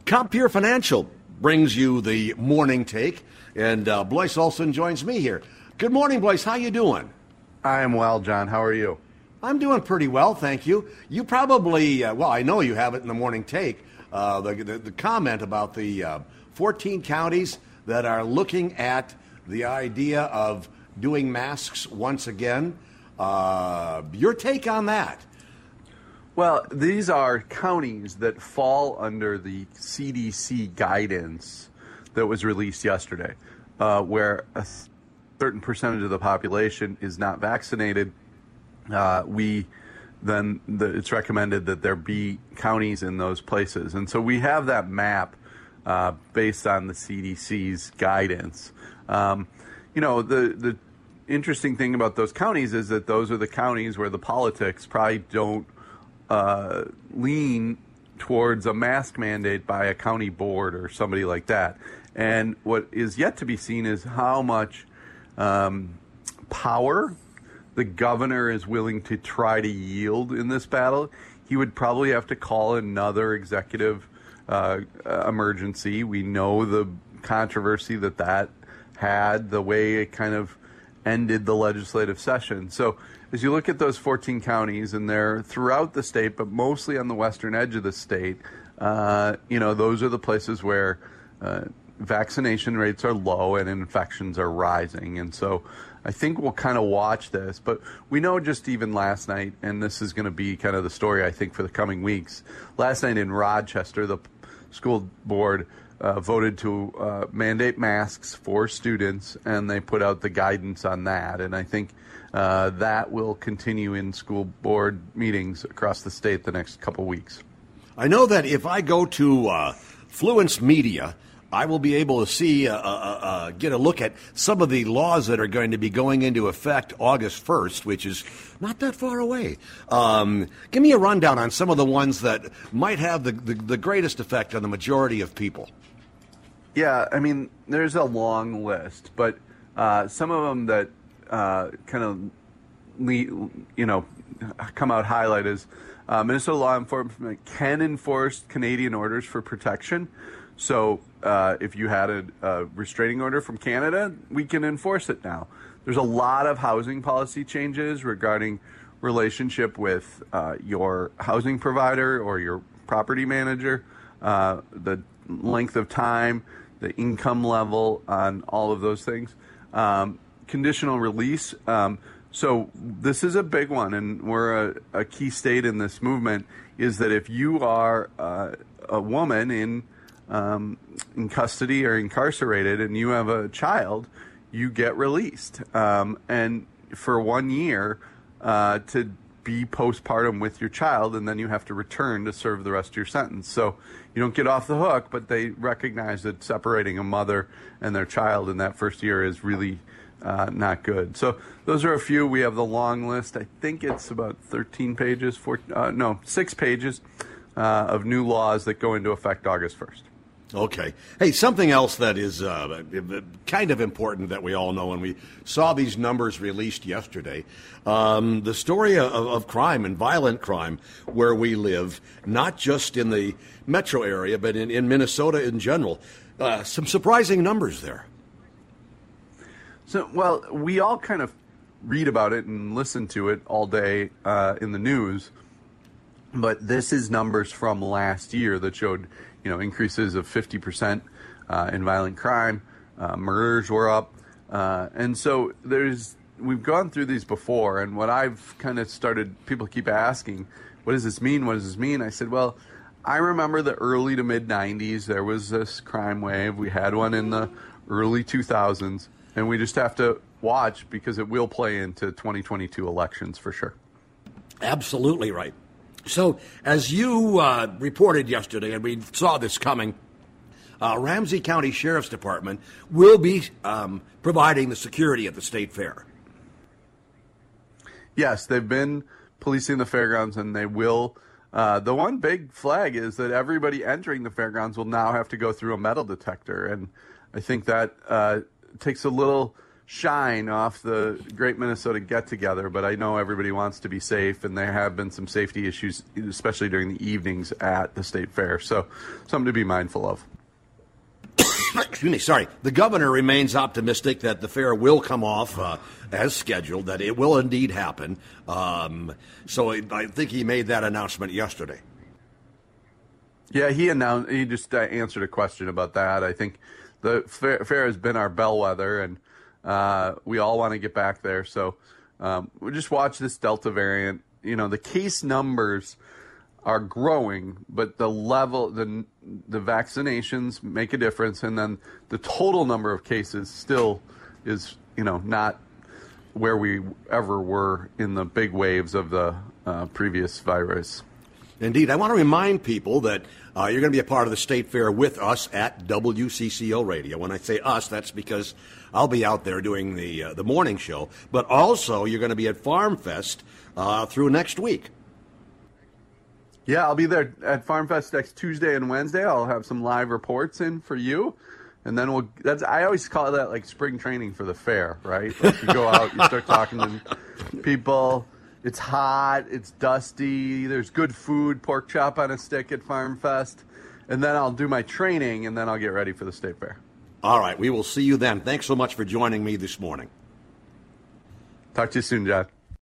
Compeer Financial brings you the morning take, and Blois Olson joins me here. Good morning, Blois. How you doing? I am well, John. How are you? I'm doing pretty well, thank you. You probably, I know you have it in the morning take, the comment about the 14 counties that are looking at the idea of doing masks once again. Your take on that? Well, these are counties that fall under the CDC guidance that was released yesterday, where a certain percentage of the population is not vaccinated. It's recommended that there be counties in those places. And so we have that map based on the CDC's guidance. The interesting thing about those counties is that those are the counties where the politics probably don't lean towards a mask mandate by a county board or somebody like that. And what is yet to be seen is how much power the governor is willing to try to yield in this battle. He would probably have to call another executive emergency. We know the controversy that had, the way it kind of ended the legislative session. So as you look at those 14 counties, and they're throughout the state, but mostly on the western edge of the state, those are the places where vaccination rates are low and infections are rising. And so I think we'll kind of watch this. But we know just even last night, and this is going to be kind of the story, I think, for the coming weeks. Last night in Rochester, the school board voted to mandate masks for students, and they put out the guidance on that. And I think that will continue in school board meetings across the state the next couple weeks. I know that if I go to Fluence Media, I will be able to see, get a look at some of the laws that are going to be going into effect August 1st, which is not that far away. Give me a rundown on some of the ones that might have the greatest effect on the majority of people. Yeah, I mean, there's a long list, but some of them that kind of, come out highlight is Minnesota law enforcement can enforce Canadian orders for protection. So if you had a restraining order from Canada, we can enforce it now. There's a lot of housing policy changes regarding relationship with your housing provider or your property manager, the length of time, the income level on all of those things. Conditional release. So this is a big one, and we're a key state in this movement, is that if you are a woman in custody or incarcerated and you have a child, you get released. And for 1 year to be postpartum with your child, and then you have to return to serve the rest of your sentence. So you don't get off the hook, but they recognize that separating a mother and their child in that first year is really not good. So those are a few. We have the long list. I think it's about 13 pages, 6 pages of new laws that go into effect August 1st. Okay. Hey, something else that is kind of important that we all know, and we saw these numbers released yesterday, the story of crime and violent crime where we live, not just in the metro area, but in Minnesota in general. Some surprising numbers there. So, well, we all kind of read about it and listen to it all day in the news, but this is numbers from last year that showed increases of 50% in violent crime. Murders were up. And so we've gone through these before, and what I've kind of started, people keep asking, what does this mean? What does this mean? I said, well, I remember the early to mid-90s, there was this crime wave. We had one in the early 2000s, and we just have to watch because it will play into 2022 elections for sure. Absolutely right. So, as you reported yesterday, and we saw this coming, Ramsey County Sheriff's Department will be providing the security at the state fair. Yes, they've been policing the fairgrounds, and they will. The one big flag is that everybody entering the fairgrounds will now have to go through a metal detector, and I think that takes a little shine off the Great Minnesota Get-Together, but I know everybody wants to be safe, and there have been some safety issues, especially during the evenings at the State Fair. So something to be mindful of. Excuse me, sorry. The governor remains optimistic that the fair will come off as scheduled, that it will indeed happen. So I think he made that announcement yesterday. Yeah, he just answered a question about that. I think the fair has been our bellwether, and we all want to get back there. So we'll just watch this Delta variant. The case numbers are growing, but the level, the vaccinations make a difference, and then the total number of cases still is, not where we ever were in the big waves of the previous virus. Indeed. I want to remind people that you're going to be a part of the State Fair with us at WCCO Radio. When I say us, that's because I'll be out there doing the morning show, but also you're going to be at Farm Fest through next week. Yeah, I'll be there at Farm Fest next Tuesday and Wednesday. I'll have some live reports in for you. And then I always call that like spring training for the fair, right? Like you go out, you start talking to people. It's hot, it's dusty, there's good food, pork chop on a stick at Farm Fest. And then I'll do my training, and then I'll get ready for the State Fair. All right, we will see you then. Thanks so much for joining me this morning. Talk to you soon, John.